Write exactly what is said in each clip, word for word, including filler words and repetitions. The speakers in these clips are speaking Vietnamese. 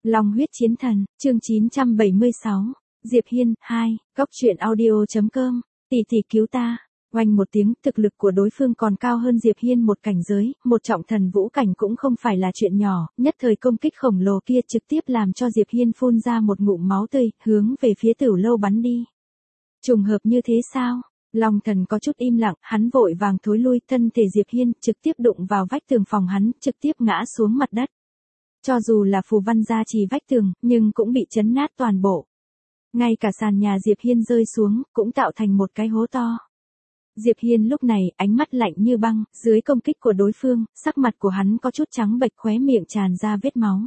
Long huyết chiến thần, chương chín trăm bảy mươi sáu, Diệp Hiên, hai, góc truyện audio chấm com, tỷ tỷ cứu ta. Oanh một tiếng, thực lực của đối phương còn cao hơn Diệp Hiên một cảnh giới, một trọng thần vũ cảnh cũng không phải là chuyện nhỏ, nhất thời công kích khổng lồ kia trực tiếp làm cho Diệp Hiên phun ra một ngụm máu tươi, hướng về phía Tửu Lâu bắn đi. Trùng hợp như thế sao? Long thần có chút im lặng, hắn vội vàng thối lui, thân thể Diệp Hiên trực tiếp đụng vào vách tường phòng hắn, trực tiếp ngã xuống mặt đất. Cho dù là phù văn gia trì vách tường, nhưng cũng bị chấn nát toàn bộ. Ngay cả sàn nhà Diệp Hiên rơi xuống, cũng tạo thành một cái hố to. Diệp Hiên lúc này, ánh mắt lạnh như băng, dưới công kích của đối phương, sắc mặt của hắn có chút trắng bệch, khóe miệng tràn ra vết máu.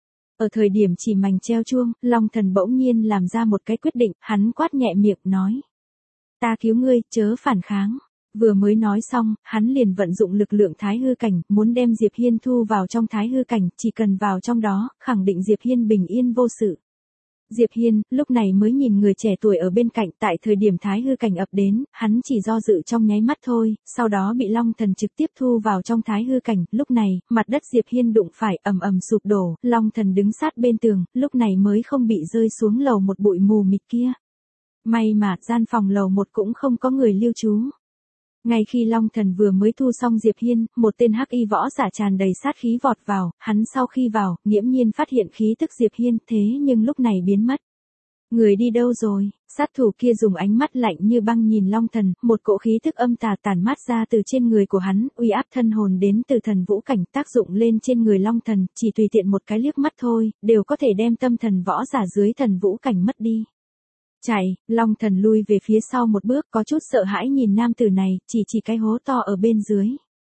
Ở thời điểm chỉ mảnh treo chuông, Long thần bỗng nhiên làm ra một cái quyết định, hắn quát nhẹ miệng, nói. Ta cứu ngươi, chớ phản kháng. Vừa mới nói xong, hắn liền vận dụng lực lượng thái hư cảnh, muốn đem Diệp Hiên thu vào trong thái hư cảnh, chỉ cần vào trong đó, khẳng định Diệp Hiên bình yên vô sự. Diệp Hiên, lúc này mới nhìn người trẻ tuổi ở bên cạnh, tại thời điểm thái hư cảnh ập đến, hắn chỉ do dự trong nháy mắt thôi, sau đó bị Long thần trực tiếp thu vào trong thái hư cảnh, lúc này, mặt đất Diệp Hiên đụng phải ầm ầm sụp đổ, Long thần đứng sát bên tường, lúc này mới không bị rơi xuống lầu một bụi mù mịt kia. May mà, gian phòng lầu một cũng không có người lưu trú. Ngay khi Long thần vừa mới thu xong Diệp Hiên, một tên hắc y võ giả tràn đầy sát khí vọt vào, hắn sau khi vào, nghiễm nhiên phát hiện khí tức Diệp Hiên, thế nhưng lúc này biến mất. Người đi đâu rồi? Sát thủ kia dùng ánh mắt lạnh như băng nhìn Long thần, một cỗ khí tức âm tà tản mát ra từ trên người của hắn, uy áp thân hồn đến từ thần vũ cảnh tác dụng lên trên người Long thần, chỉ tùy tiện một cái liếc mắt thôi, đều có thể đem tâm thần võ giả dưới thần vũ cảnh mất đi. Chạy, Long thần lui về phía sau một bước, có chút sợ hãi nhìn nam tử này, chỉ chỉ cái hố to ở bên dưới.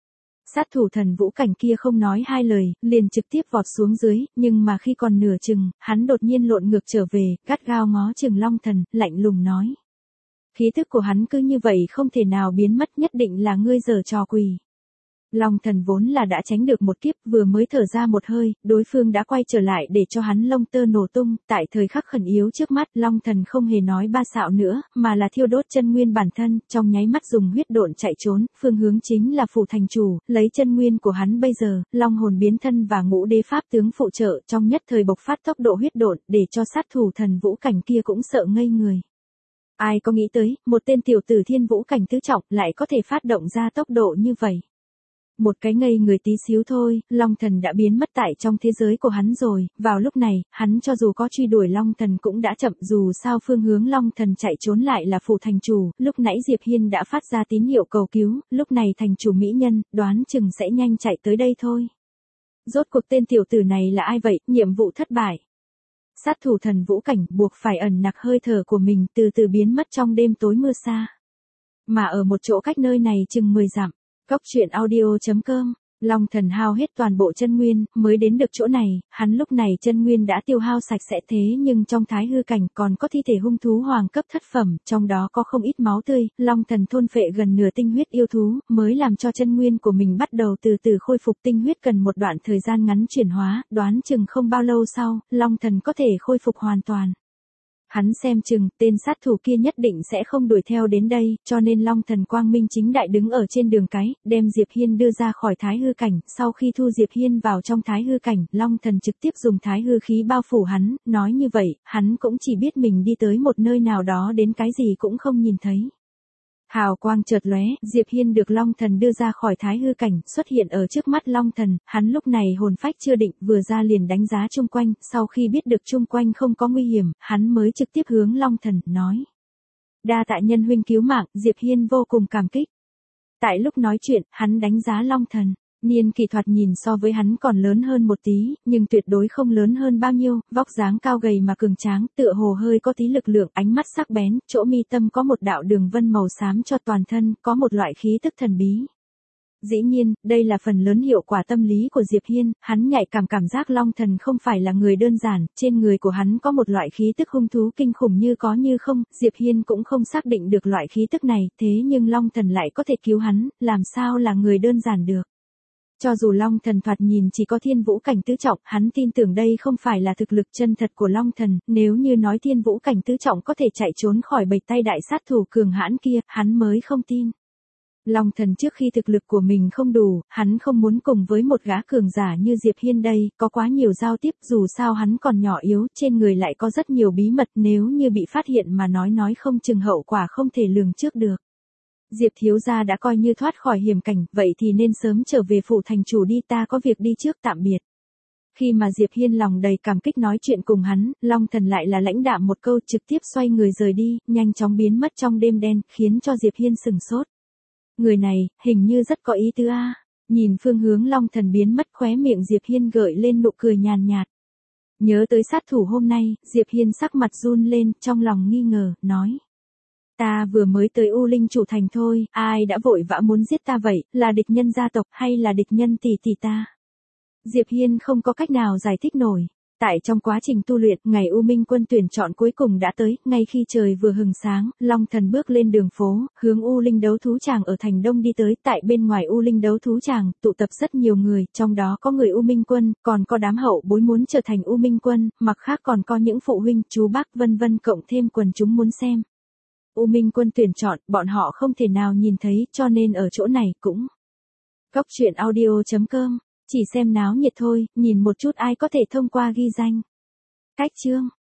Sát thủ thần vũ cảnh kia không nói hai lời, liền trực tiếp vọt xuống dưới, nhưng mà khi còn nửa chừng, hắn đột nhiên lộn ngược trở về, gắt gao ngó chừng Long thần, lạnh lùng nói. Khí thức của hắn cứ như vậy không thể nào biến mất, nhất định là ngươi giở trò quỷ. Long thần vốn là đã tránh được một kiếp, vừa mới thở ra một hơi, đối phương đã quay trở lại để cho hắn lông tơ nổ tung, tại thời khắc khẩn yếu trước mắt, Long thần không hề nói ba xạo nữa, mà là thiêu đốt chân nguyên bản thân, trong nháy mắt dùng huyết độn chạy trốn, phương hướng chính là phủ thành chủ, lấy chân nguyên của hắn bây giờ, long hồn biến thân và ngũ đế pháp tướng phụ trợ, trong nhất thời bộc phát tốc độ huyết độn, để cho sát thủ thần vũ cảnh kia cũng sợ ngây người. Ai có nghĩ tới, một tên tiểu tử thiên vũ cảnh tứ trọng lại có thể phát động ra tốc độ như vậy. Một cái ngây người tí xíu thôi, Long thần đã biến mất tại trong thế giới của hắn rồi, vào lúc này, hắn cho dù có truy đuổi Long thần cũng đã chậm, dù sao phương hướng Long thần chạy trốn lại là phủ thành chủ, lúc nãy Diệp Hiên đã phát ra tín hiệu cầu cứu, lúc này thành chủ mỹ nhân, đoán chừng sẽ nhanh chạy tới đây thôi. Rốt cuộc tên tiểu tử này là ai vậy, nhiệm vụ thất bại. Sát thủ thần vũ cảnh buộc phải ẩn nặc hơi thở của mình từ từ biến mất trong đêm tối mưa xa. Mà ở một chỗ cách nơi này chừng mười dặm. Góc truyện audio chấm com, Long thần hao hết toàn bộ chân nguyên, mới đến được chỗ này, hắn lúc này chân nguyên đã tiêu hao sạch sẽ thế nhưng trong thái hư cảnh còn có thi thể hung thú hoàng cấp thất phẩm, trong đó có không ít máu tươi, Long thần thôn phệ gần nửa tinh huyết yêu thú, mới làm cho chân nguyên của mình bắt đầu từ từ khôi phục, tinh huyết cần một đoạn thời gian ngắn chuyển hóa, đoán chừng không bao lâu sau, Long thần có thể khôi phục hoàn toàn. Hắn xem chừng, tên sát thủ kia nhất định sẽ không đuổi theo đến đây, cho nên Long thần quang minh chính đại đứng ở trên đường cái, đem Diệp Hiên đưa ra khỏi thái hư cảnh, sau khi thu Diệp Hiên vào trong thái hư cảnh, Long thần trực tiếp dùng thái hư khí bao phủ hắn, nói như vậy, hắn cũng chỉ biết mình đi tới một nơi nào đó đến cái gì cũng không nhìn thấy. Hào quang chợt lóe, Diệp Hiên được Long thần đưa ra khỏi thái hư cảnh, xuất hiện ở trước mắt Long thần, hắn lúc này hồn phách chưa định, vừa ra liền đánh giá chung quanh, sau khi biết được chung quanh không có nguy hiểm, hắn mới trực tiếp hướng Long thần, nói. Đa tạ nhân huynh cứu mạng, Diệp Hiên vô cùng cảm kích. Tại lúc nói chuyện, hắn đánh giá Long thần. Niên kỷ thoạt nhìn so với hắn còn lớn hơn một tí, nhưng tuyệt đối không lớn hơn bao nhiêu, vóc dáng cao gầy mà cường tráng, tựa hồ hơi có tí lực lượng, ánh mắt sắc bén, chỗ mi tâm có một đạo đường vân màu xám cho toàn thân, có một loại khí tức thần bí. Dĩ nhiên, đây là phần lớn hiệu quả tâm lý của Diệp Hiên, hắn nhạy cảm cảm giác Long thần không phải là người đơn giản, trên người của hắn có một loại khí tức hung thú kinh khủng như có như không, Diệp Hiên cũng không xác định được loại khí tức này, thế nhưng Long thần lại có thể cứu hắn, làm sao là người đơn giản được. Cho dù Long thần thoạt nhìn chỉ có thiên vũ cảnh tứ trọng, hắn tin tưởng đây không phải là thực lực chân thật của Long thần, nếu như nói thiên vũ cảnh tứ trọng có thể chạy trốn khỏi bầy tay đại sát thủ cường hãn kia, hắn mới không tin. Long Thần trước khi thực lực của mình không đủ, hắn không muốn cùng với một gã cường giả như Diệp Hiên đây, có quá nhiều giao tiếp, dù sao hắn còn nhỏ yếu, trên người lại có rất nhiều bí mật, nếu như bị phát hiện mà nói nói không chừng hậu quả không thể lường trước được. Diệp thiếu gia đã coi như thoát khỏi hiểm cảnh, vậy thì nên sớm trở về phủ thành chủ đi, ta có việc đi trước, tạm biệt. Khi mà Diệp Hiên lòng đầy cảm kích nói chuyện cùng hắn, Long Thần lại là lãnh đạm một câu trực tiếp xoay người rời đi, nhanh chóng biến mất trong đêm đen, khiến cho Diệp Hiên sừng sốt. Người này, hình như rất có ý tứ a. Nhìn phương hướng Long Thần biến mất, khóe miệng Diệp Hiên gợi lên nụ cười nhàn nhạt. Nhớ tới sát thủ hôm nay, Diệp Hiên sắc mặt run lên, trong lòng nghi ngờ, nói. Ta vừa mới tới U Linh chủ thành thôi, ai đã vội vã muốn giết ta vậy, là địch nhân gia tộc hay là địch nhân tỷ tỷ ta? Diệp Hiên không có cách nào giải thích nổi. Tại trong quá trình tu luyện, ngày U Minh quân tuyển chọn cuối cùng đã tới, ngay khi trời vừa hừng sáng, Long Thần bước lên đường phố, hướng U Linh đấu thú tràng ở thành Đông đi tới, tại bên ngoài U Linh đấu thú tràng, tụ tập rất nhiều người, trong đó có người U Minh quân, còn có đám hậu bối muốn trở thành U Minh quân, mặt khác còn có những phụ huynh, chú bác vân vân cộng thêm quần chúng muốn xem. U Minh quân tuyển chọn, bọn họ không thể nào nhìn thấy, cho nên ở chỗ này cũng. Góc truyện audio chấm com, chỉ xem náo nhiệt thôi, nhìn một chút ai có thể thông qua ghi danh. Cách chương